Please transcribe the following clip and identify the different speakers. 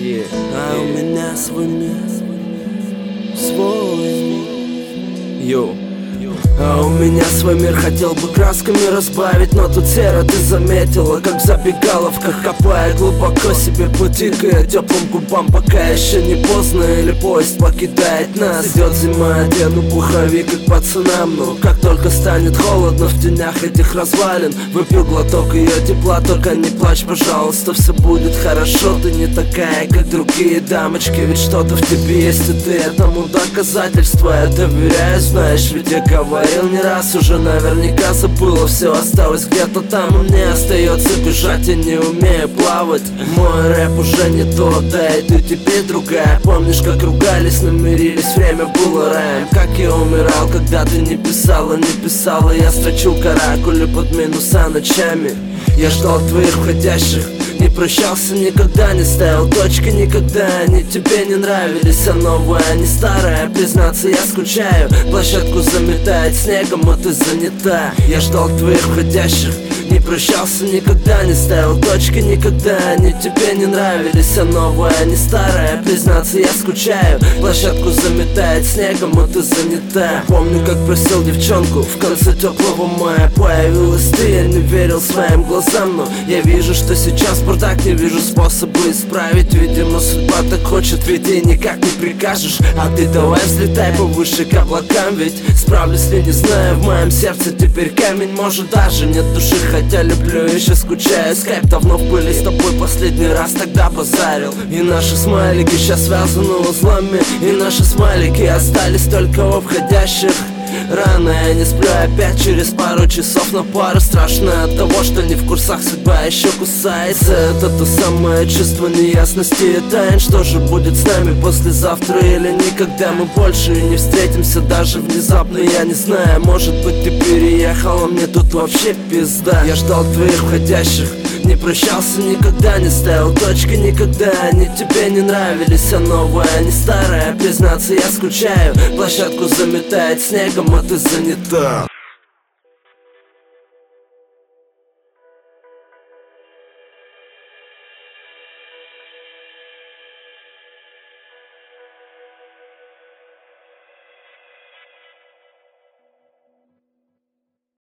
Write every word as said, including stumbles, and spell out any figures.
Speaker 1: Yeah. А у меня свой мир, свой мир. Йоу. А у меня свой мир, хотел бы красками разбавить, но тут серо, ты заметила, как в забегаловках, копая глубоко себе пути к теплым губам, пока еще не поздно или поезд покидает нас. Идет зима, одену пуховик как пацанам, но как только станет холодно в тенях этих развалин, выпью глоток ее тепла, только не плачь, пожалуйста, все будет хорошо. Ты не такая, как другие дамочки, ведь что-то в тебе есть, и ты этому доказательство. Я доверяю, знаешь, ведь я говорил не раз уже, наверняка забыла, все осталось где-то там, и мне остается бежать, я не умею плавать. Мой рэп уже не тот, да и ты теперь другая. Помнишь, как ругались, намирились, время было раем. Как я умирал, когда ты не писала, не писала. Я строчил каракули под минуса ночами. Я ждал твоих входящих, не прощался никогда, не ставил точки никогда. Они тебе не нравились, а новая, а не старая. Признаться, я скучаю, площадку заметает снегом, а ты занята. Я ждал твоих входящих, не прощался никогда, не ставил точки никогда. Они тебе не нравились, а новая, а не старая. Признаться, я скучаю, площадку заметает снегом, а ты занята. Помню, как просил девчонку в конце теплого мая. Появилась ты, я не верил своим глазам, но я вижу, что сейчас бардак, не вижу способа исправить. Видимо, судьба так хочет, ведь ей никак не прикажешь. А ты давай взлетай повыше к облакам, ведь справлюсь ли, не знаю, в моем сердце теперь камень. Может, даже нет души, хотя люблю, еще скучаю. Скайп давно в пыли, с тобой последний раз тогда базарил. И наши смайлики сейчас связаны узлами, и наши смайлики остались только во входящих. Рано я не сплю опять через пару часов, но пара страшно от того, что не в курсах, судьба еще кусается. Это то самое чувство неясности и тайн. Что же будет с нами послезавтра или никогда мы больше не встретимся, даже внезапно, я не знаю. Может быть, ты переехала, мне тут вообще пизда. Я ждал твоих входящих, не прощался никогда, не ставил точки никогда. Они тебе не нравились, а новая, а не старая. Признаться, я скучаю, площадку заметает снегом, а ты занята.